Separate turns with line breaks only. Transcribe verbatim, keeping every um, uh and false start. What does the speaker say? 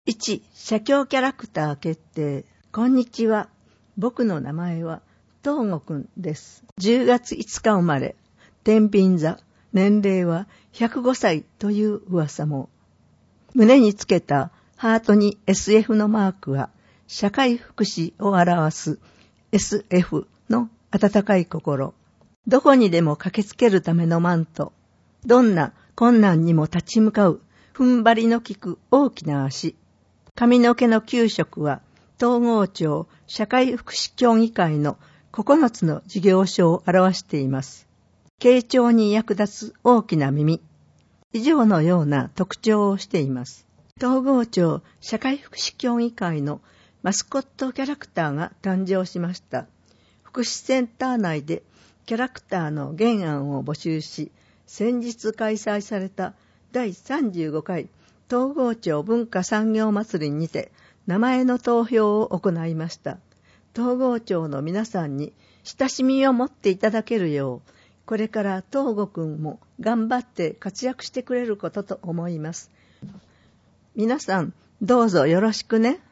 いち. 写経キャラクター決定。こんにちは。僕の名前は東郷くんです。じゅうがついつか生まれ。天秤座。年齢はひゃくごさいという噂も。胸につけたハートに エスエフ のマークは社会福祉を表す エスエフ の温かい心。どこにでも駆けつけるためのマント。どんな困難にも立ち向かう踏ん張りの利く大きな足。髪の毛のきゅう色は東郷町社会福祉協議会のここのつの事業所を表しています。傾聴に役立つ大きな耳。以上のような特徴をしています。東郷町社会福祉協議会のマスコットキャラクターが誕生しました。福祉センター内でキャラクターの原案を募集し、先日開催されただいさんじゅうごかい東郷町文化産業祭りにて名前の投票を行いました。東郷町の皆さんに親しみを持っていただけるよう、これから東郷くんも頑張って活躍してくれることと思います。皆さんどうぞよろしくね。